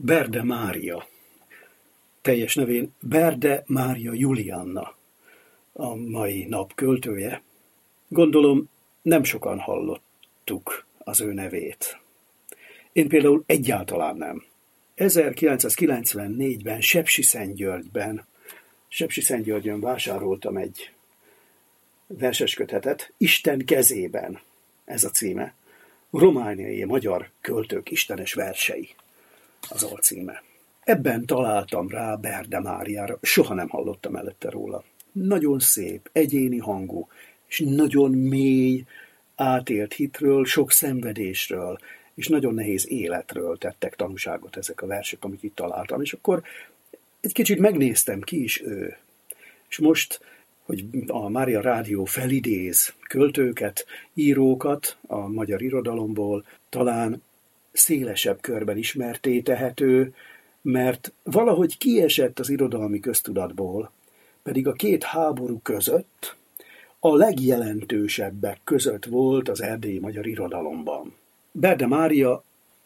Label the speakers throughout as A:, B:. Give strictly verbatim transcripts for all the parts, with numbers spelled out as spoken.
A: Berde Mária, teljes nevén Berde Mária Julianna, a mai nap költője. Gondolom, nem sokan hallottuk az ő nevét. Én például egyáltalán nem. ezerkilencszázkilencvennégyben Sepsiszentgyörgyben, Sepsiszentgyörgyön vásároltam egy verseskötetet, Isten kezében, ez a címe. Romániai magyar költők istenes versei, az alcíme. Ebben találtam rá Berde Máriára, soha nem hallottam előtte róla. Nagyon szép, egyéni hangú, és nagyon mély, átélt hitről, sok szenvedésről, és nagyon nehéz életről tettek tanúságot ezek a versek, amit itt találtam. És akkor egy kicsit megnéztem, ki is ő. És most, hogy a Mária Rádió felidéz költőket, írókat a magyar irodalomból, talán szélesebb körben ismertté tehető, mert valahogy kiesett az irodalmi köztudatból, pedig a két háború között a legjelentősebbek között volt az erdélyi magyar irodalomban. Berde Mária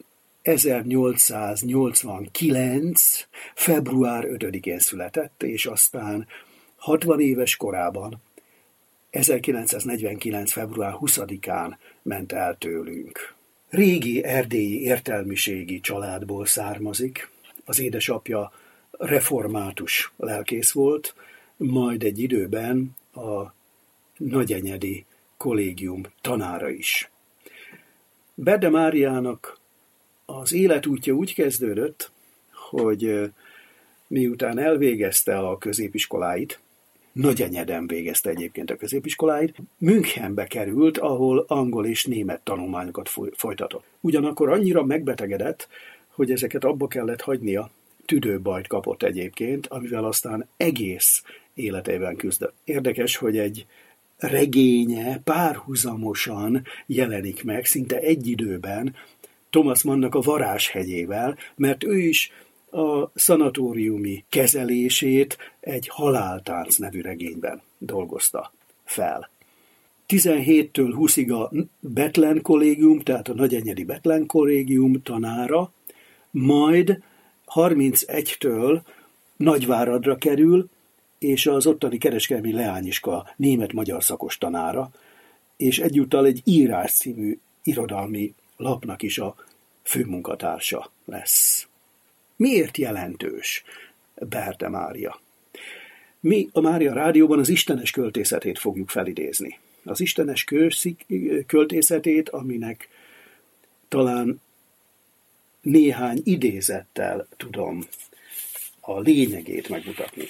A: ezernyolcszáznyolcvankilenc. február ötödikén született, és aztán hatvan éves korában, ezerkilencszáznegyvenkilenc. február huszadikán ment el tőlünk. Régi erdélyi értelmiségi családból származik. Az édesapja református lelkész volt, majd egy időben a nagyenyedi kollégium tanára is. Berde Máriának az életútja úgy kezdődött, hogy miután elvégezte a középiskoláit, Nagyenyeden végezte egyébként a középiskoláit, Münchenbe került, ahol angol és német tanulmányokat folytatott. Ugyanakkor annyira megbetegedett, hogy ezeket abba kellett hagynia, tüdőbajt kapott egyébként, amivel aztán egész életében küzdött. Érdekes, hogy egy regénye párhuzamosan jelenik meg, szinte egy időben Thomas Mannnak a Varázshegyével, mert ő is a szanatóriumi kezelését egy Haláltánc nevű regényben dolgozta fel. tizenhéttől húszig a Bethlen kollégium, tehát a nagyenyedi Bethlen kollégium tanára, majd harmincegytől Nagyváradra kerül, és az ottani kereskedelmi leányiskola német-magyar szakos tanára, és egyúttal egy Írás című irodalmi lapnak is a főmunkatársa lesz. Miért jelentős Berde Mária? Mi a Mária Rádióban az istenes költészetét fogjuk felidézni. Az istenes költészetét, aminek talán néhány idézettel tudom a lényegét megmutatni.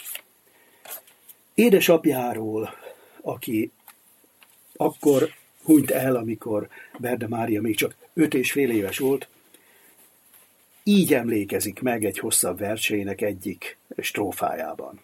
A: Édesapjáról, aki akkor hunyt el, amikor Berde Mária még csak öt és fél éves volt, így emlékezik meg egy hosszabb versének egyik strófájában.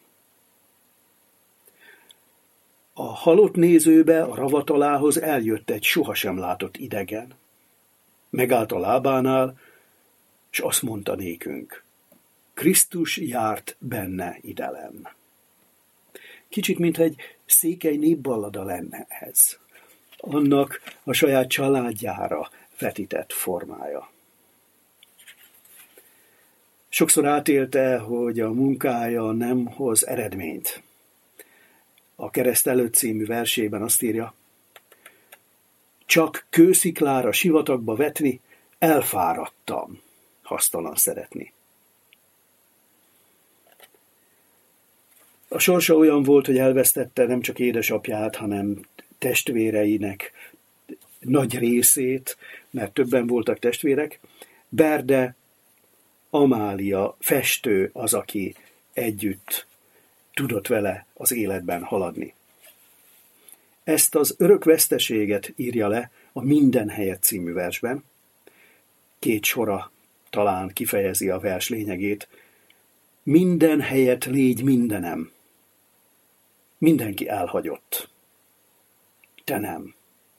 A: A halott nézőbe, a ravatalához eljött egy sohasem látott idegen. Megállt a lábánál, és azt mondta nékünk, Krisztus járt benne idelem. Kicsit, mintha egy székely népballada lenne ez. Annak a saját családjára vetített formája. Sokszor átélte, hogy a munkája nem hoz eredményt. A Kereszt előtt című versében azt írja, csak kősziklára sivatagba vetni, elfáradtam, hasztalan szeretni. A sorsa olyan volt, hogy elvesztette nem csak édesapját, hanem testvéreinek nagy részét, mert többen voltak testvérek. Berde Amália festő az, aki együtt tudott vele az életben haladni. Ezt az örök veszteséget írja le a Minden helyett című versben. Két sora talán kifejezi a vers lényegét. Minden helyett légy mindenem. Mindenki elhagyott. Te nem.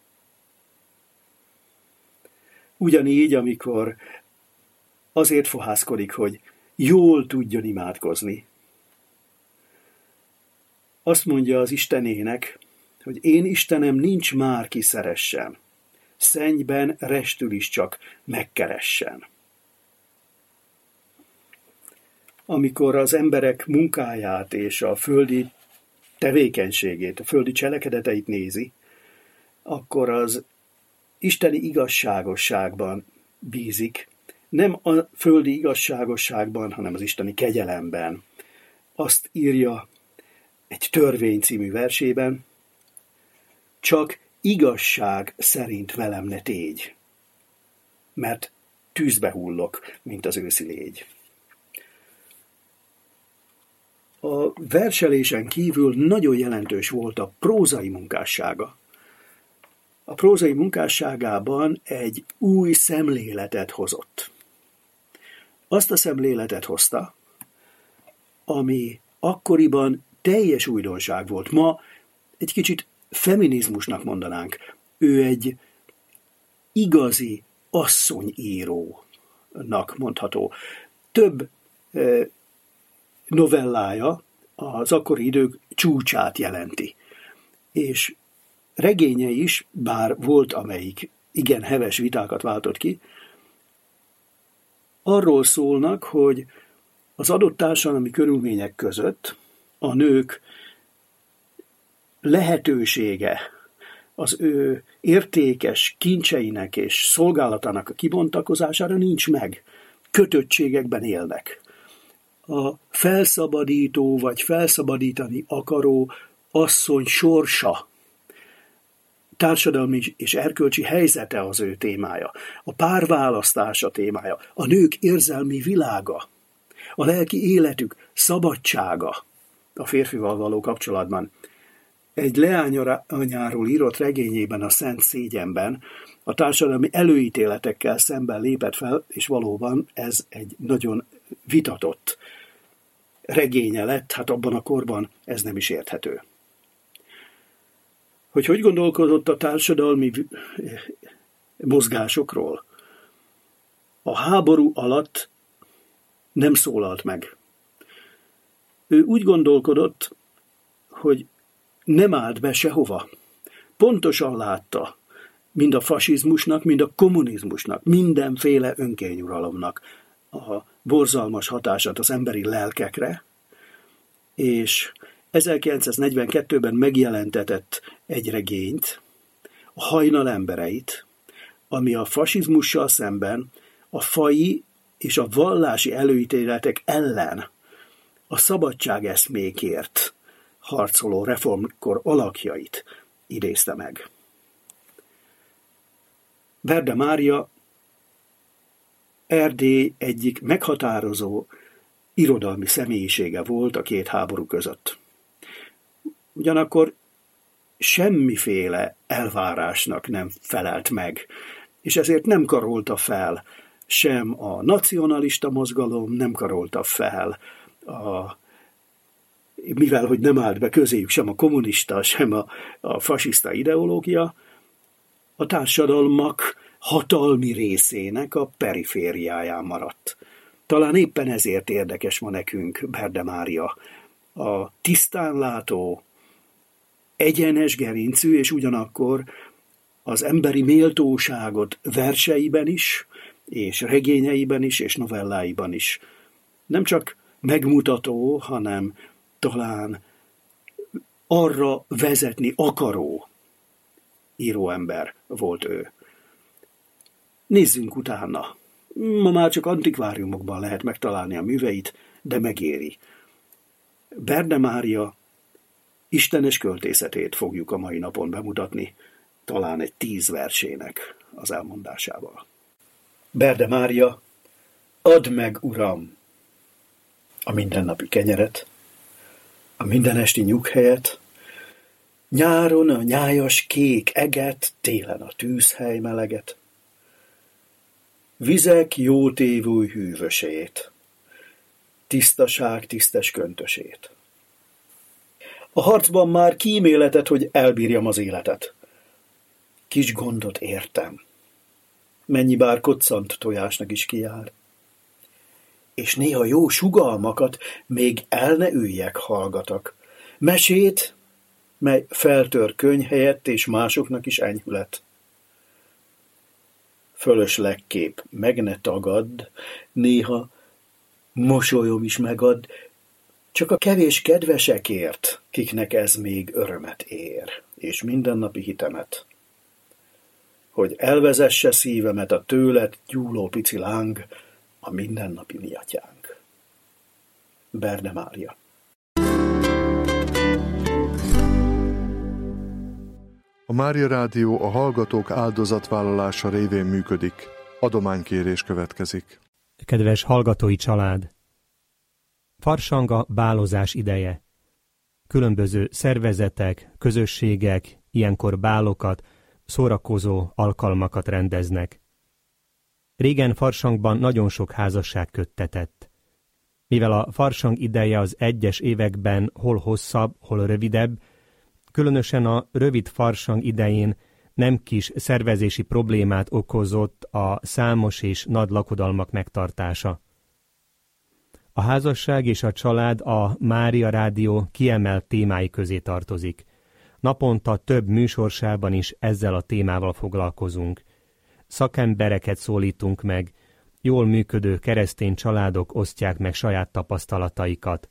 A: Ugyanígy, amikor azért fohászkodik, hogy jól tudjon imádkozni. Azt mondja az Istenének, hogy én Istenem nincs már ki szeressen. Szennyben restül is csak megkeressen. amikor az emberek munkáját és a földi tevékenységét, a földi cselekedeteit nézi, akkor az isteni igazságosságban bízik, nem a földi igazságosságban, hanem az isteni kegyelemben. Azt írja egy Törvény című versében, csak igazság szerint velem ne tégy, mert tűzbe hullok, mint az őszi légy. A verselésen kívül nagyon jelentős volt a prózai munkássága. A prózai munkásságában egy új szemléletet hozott. Azt a szemléletet hozta, ami akkoriban teljes újdonság volt. Ma egy kicsit feminizmusnak mondanánk. Ő egy igazi asszonyírónak mondható. Több eh, novellája az akkori idők csúcsát jelenti. És regénye is, bár volt, amelyik igen heves vitákat váltott ki, arról szólnak, hogy az adott társadalmi körülmények között a nők lehetősége az ő értékes kincseinek és szolgálatának a kibontakozására nincs meg. Kötöttségekben élnek. A felszabadító vagy felszabadítani akaró asszony sorsa, társadalmi és erkölcsi helyzete az ő témája, a párválasztása témája, a nők érzelmi világa, a lelki életük szabadsága a férfival való kapcsolatban. Egy leányanyáról írott regényében, a Szent Szégyenben a társadalmi előítéletekkel szemben lépett fel, és valóban ez egy nagyon vitatott regénye lett, hát abban a korban ez nem is érthető. Hogy hogy gondolkodott a társadalmi mozgásokról? A háború alatt nem szólalt meg. Ő úgy gondolkodott, hogy nem állt be sehova. Pontosan látta, mind a fasizmusnak, mind a kommunizmusnak, mindenféle önkényuralomnak a borzalmas hatását az emberi lelkekre, és ezerkilencszáznegyvenkettőben megjelentetett egy regényt, a Hajnal embereit, ami a fasizmussal szemben a faji és a vallási előítéletek ellen a szabadságeszmékért harcoló reformkor alakjait idézte meg. Berde Mária Erdély egyik meghatározó irodalmi személyisége volt a két háború között. Ugyanakkor semmiféle elvárásnak nem felelt meg, és ezért nem karolta fel sem a nacionalista mozgalom, nem karolta fel, a, mivel hogy nem állt be közéjük sem a kommunista, sem a, a fasiszta ideológia, a társadalmak hatalmi részének a perifériáján maradt. Talán éppen ezért érdekes ma nekünk Berde Mária, a tisztánlátó, egyenes gerincű, és ugyanakkor az emberi méltóságot verseiben is, és regényeiben is, és novelláiban is nem csak megmutató, hanem talán arra vezetni akaró íróember volt ő. Nézzünk utána. Ma már csak antikváriumokban lehet megtalálni a műveit, de megéri. Berde Mária istenes költészetét fogjuk a mai napon bemutatni, talán egy tíz versének az elmondásával. Berde Mária, add meg, Uram, a mindennapi kenyeret, a mindenesti nyughelyet, nyáron a nyájas kék eget, télen a tűzhely meleget, vizek jótévúj hűvösét, tisztaság tisztes köntösét. A harcban már kíméletet, hogy elbírjam az életet. Kis gondot értem, mennyi bár koccant tojásnak is kijár. És néha jó sugalmakat még el ne üljek hallgatak. Mesét, mely feltör könyv helyett, és másoknak is enyhület. Fölöslegképp meg ne tagadd, néha Mosolyom is megad, csak a kevés kedvesekért, kiknek ez még örömet ér, és mindennapi hitemet, hogy elvezesse szívemet a tőled gyúló pici láng, a mindennapi mi atyánk. Berde Mária.
B: A Mária Rádió a hallgatók áldozatvállalása révén működik. Adománykérés következik.
C: Kedves hallgatói család! Farsang a bálozás ideje. Különböző szervezetek, közösségek ilyenkor bálokat, szórakozó alkalmakat rendeznek. Régen Farsangban nagyon sok házasság köttetett. Mivel a farsang ideje az egyes években hol hosszabb, hol rövidebb, különösen a rövid farsang idején nem kis szervezési problémát okozott a számos és nagy lakodalmak megtartása. A házasság és a család a Mária Rádió kiemelt témái közé tartozik. Naponta több műsorsában is ezzel a témával foglalkozunk. Szakembereket szólítunk meg, jól működő keresztény családok osztják meg saját tapasztalataikat.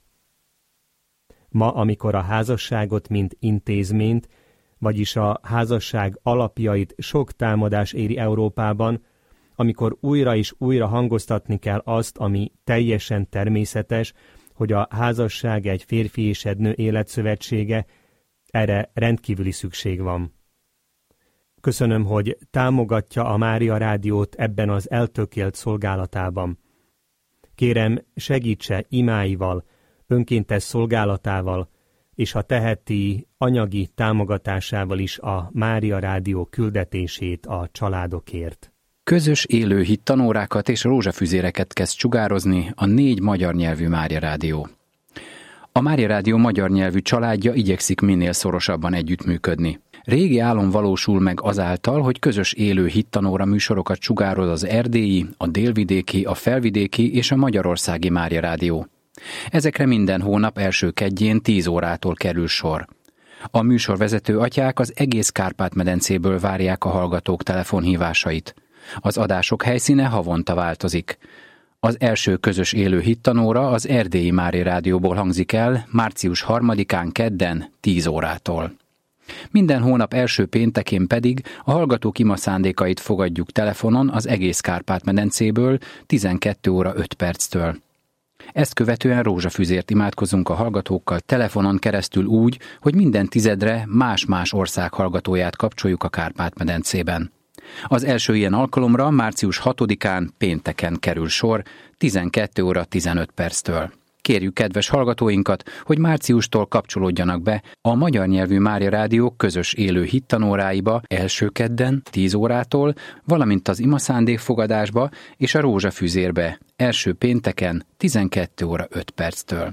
C: Ma, amikor a házasságot mint intézményt, vagyis a házasság alapjait sok támadás éri Európában, amikor újra és újra hangoztatni kell azt, ami teljesen természetes, hogy a házasság egy férfi és egy nő életszövetsége, erre rendkívüli szükség van. Köszönöm, hogy támogatja a Mária Rádiót ebben az eltökélt szolgálatában. Kérem, segítse imáival, önkéntes szolgálatával, és ha teheti, anyagi támogatásával is a Mária Rádió küldetését a családokért.
D: Közös élő hittanórákat és rózsafüzéreket kezd sugározni a négy magyar nyelvű Mária Rádió. A Mária Rádió magyar nyelvű családja igyekszik minél szorosabban együttműködni. Régi álom valósul meg azáltal, hogy közös élő hittanóra műsorokat sugároz az erdélyi, a délvidéki, a felvidéki és a magyarországi Mária Rádió. Ezekre minden hónap első kedjén tíz órától kerül sor. A műsorvezető atyák az egész Kárpát-medencéből várják a hallgatók telefonhívásait. Az adások helyszíne havonta változik. Az első közös élő hittanóra az erdélyi Mária Rádióból hangzik el március harmadikán kedden tíz órától. Minden hónap első péntekén pedig a hallgatók ima szándékait fogadjuk telefonon az egész Kárpát-medencéből tizenkét óra öt perctől. Ezt követően rózsafüzért imádkozunk a hallgatókkal telefonon keresztül úgy, hogy minden tizedre más-más ország hallgatóját kapcsoljuk a Kárpát-medencében. Az első ilyen alkalomra március hatodikán pénteken kerül sor tizenkét óra tizenöt perctől. Kérjük kedves hallgatóinkat, hogy márciustól kapcsolódjanak be a magyar nyelvű Mária Rádió közös élő hittanóráiba első kedden tíz órától, valamint az imaszándékfogadásba és a rózsafüzérbe első pénteken tizenkét óra öt perctől.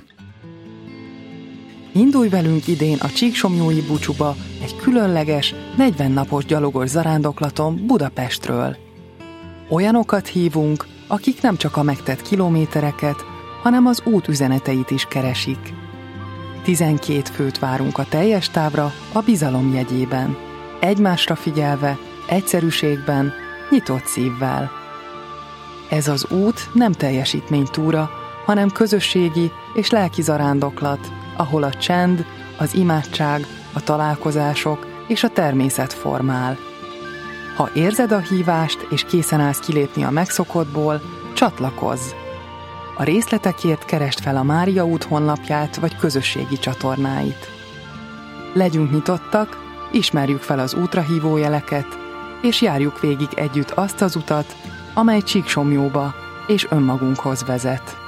E: Indulj velünk idén a Csíksomlyói búcsúba egy különleges, negyven napos gyalogos zarándoklaton Budapestről. Olyanokat hívunk, akik nem csak a megtett kilométereket, hanem az út üzeneteit is keresik. Tizenkét főt várunk a teljes távra a bizalom jegyében, egymásra figyelve, egyszerűségben, nyitott szívvel. Ez az út nem teljesítménytúra, hanem közösségi és lelki zarándoklat, ahol a csend, az imádság, a találkozások és a természet formál. Ha érzed a hívást és készen állsz kilépni a megszokottból, csatlakozz! A részletekért keresd fel a Mária út honlapját vagy közösségi csatornáit. Legyünk nyitottak, ismerjük fel az útra hívó jeleket, és járjuk végig együtt azt az utat, amely Csíksomlyóba és önmagunkhoz vezet.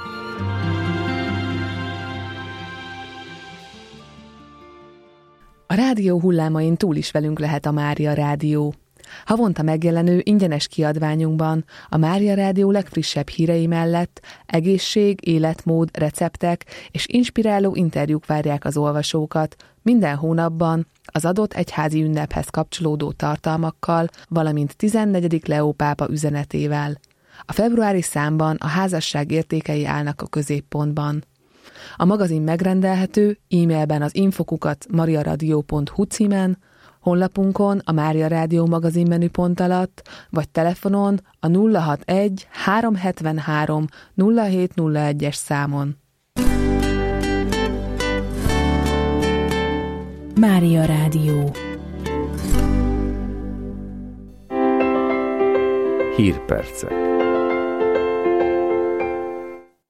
F: A rádió hullámain túl is velünk lehet a Mária Rádió. Havonta megjelenő ingyenes kiadványunkban a Mária Rádió legfrissebb hírei mellett egészség, életmód, receptek és inspiráló interjúk várják az olvasókat minden hónapban az adott egyházi ünnephez kapcsolódó tartalmakkal, valamint tizennegyedik Leó pápa üzenetével. A februári számban a házasság értékei állnak a középpontban. A magazin megrendelhető e-mailben az infokukat mariaradio pont hu címen, Honlapunkon a Mária Rádió magazin menüpont alatt, vagy telefonon a nulla hatvanegy háromszázhetvenhárom nulla hét nulla egyes számon.
G: Mária Rádió.
H: Hírpercek.